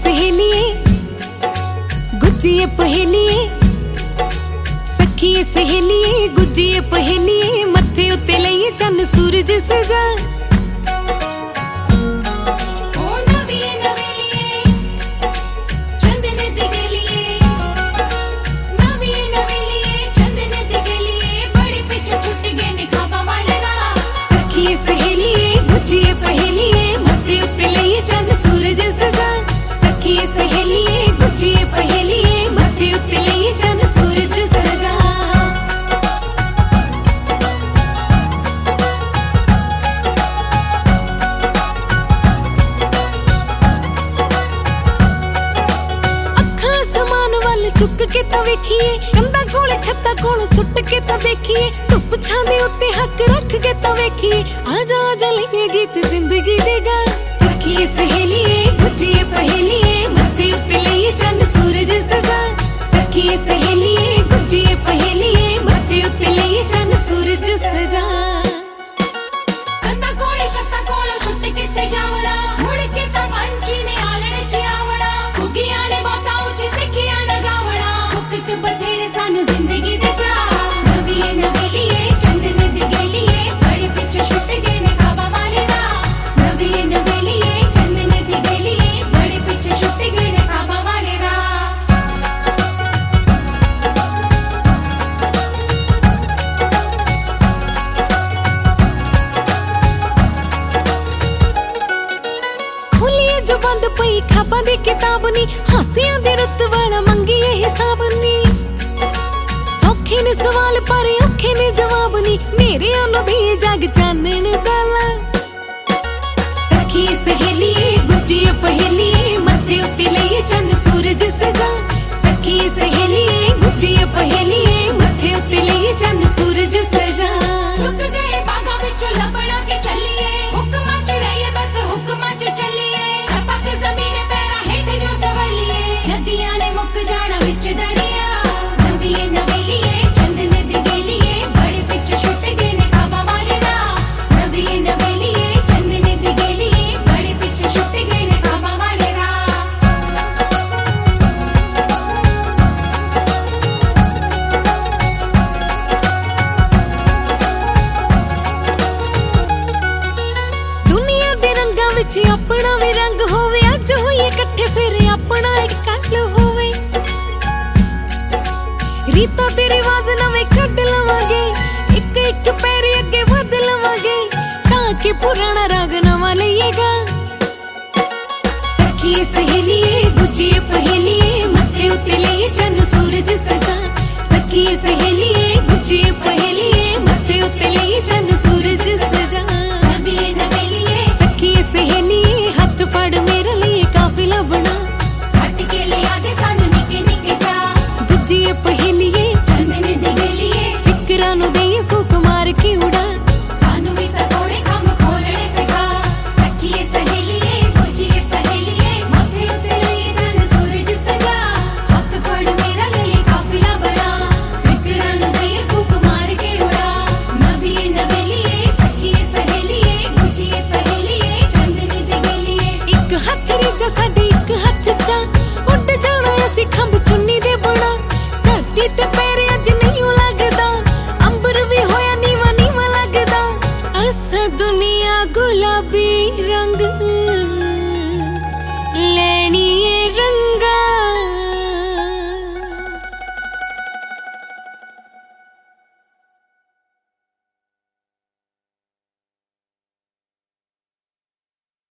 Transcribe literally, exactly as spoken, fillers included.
सहेलिए गुज्जिए पहेलिए, सखिए सहेलिए गुज्जिए पहेलिए, मत्थे उत्ते लईए चन्न सूरज सजा। सहेलिए गुज्जिए पहेलिए, मत्थे उत्ते लईए चन्न सूरज सजा। सखिए सहेलिए गुज्जिए पहेलिए, मत्थे उत्ते लईए चन्न सूरज सजा। अखां समान वल चुक के तां वेखिए, कंधा कोले छत्ता कोल सुट के तां देखिए, धुप छां दे उत्ते हक रख के तां वेखिए, आजा आजा लईए गीत जिंदगी दे गा। सखिए सहेलिए गुज्जिए पहेलिए, मत्थे उत्ते लईए चन्न सूरज सजा। सखिए सहेलिए गुज्जिए पहेलिए, मत्थे उत्ते लईए चन्न सूरज सजा। कंधा कोले छत्ता कोल सुट किते जावड़ा, मुड़ के तां पंछी ने आलणे च आवड़ा, कुगियां ने बहुता उच्च सिखिया लगावड़ा, हुक बथेरे सन जिंदगी दे जा। नवीए नवेलिए चंदन दी गेलिए, बड़े पिछे छुट गए ने खाबा वाले दा। नवीए नवेलिए चंदन दी गेलिए, बड़े पिछे छुट गए ने खाबा वाले दा। खुलिए जो बंद पई खाबा दी किताब नी, हासियां दे रुत वाला मंगिए हिसाब नी। सौखे ने सवाल पर औखे ने जवाब नी, मेरे अनु दी जग चानन दाला। सखिए सहेलिए गुज्जिए पहेलिए, मत्थे उत्ते लईए चन्न सूरज सजा। सखिए सहेलिए गुज्जिए पहेलिए, मत्थे उत्ते लईए चन्न सूरज सजा। सुक गए बागा विचों लबड़ा के चलिए, हुक्मां च रहिए बस हुक्मां च चलिए, छपक जमीन पैरां हेठ जो सवलिए, नदियां ने मुक जाना विच दरिया। नवीए नवेलिए चंदन दी गेलिए, बड़े पिछे छुट गए ने खाबा वाले दा। नवीए नवेलिए चंदन दी गेलिए, बड़े पिछे छुट गए ने खाबा वाले दा। दुनिया दे रंगां विच अपना भी रंग होवे, अज होइए इकट्ठे फिर अपना एक कल होवे। रीता ते रिवाज नवें कढ लवांगे, एक एक पैर अगे वध लवांगे, ताकि पुराना राग नवा लईएगा। सखिए सहेलिए गुज्जिए पहेलिए, मत्थे उत्ते लईए चन्न सूरज सजा। सखिए सहेलिए गुज्जिए पहेलिए, मत्थे उत्ते लईए चन्न सूरज सजा। नवीए नवेलिए सखिए सहेलिए, हथ फड़ मेरे लिए काफिला बना, हट के लिया दे सानू निके निके जा। गुज्जिए पहेलिए चंदन दी गेलिए, फिकरां नू देइए फूक मार के उड़ा, सानू भी तां थोड़े कम खोलणे सिखा। सखिए सहेलिए गुज्जिए पहेलिए, मत्थे उत्ते लईए चन्न सूरज सजा। हथ फड़ मेरा लिए काफिला बना, फिकरां नू देइए फूक मार के उड़ा। नवीए नवेलिए सखिए सहेलिए, गुज्जिए पहेलिए, चंदन दी गेलिए। एक हथ रीजा साडे एक हथ चा, उड़ जाना असीं खंभ चुन्नी दे बना, धरती ते पैर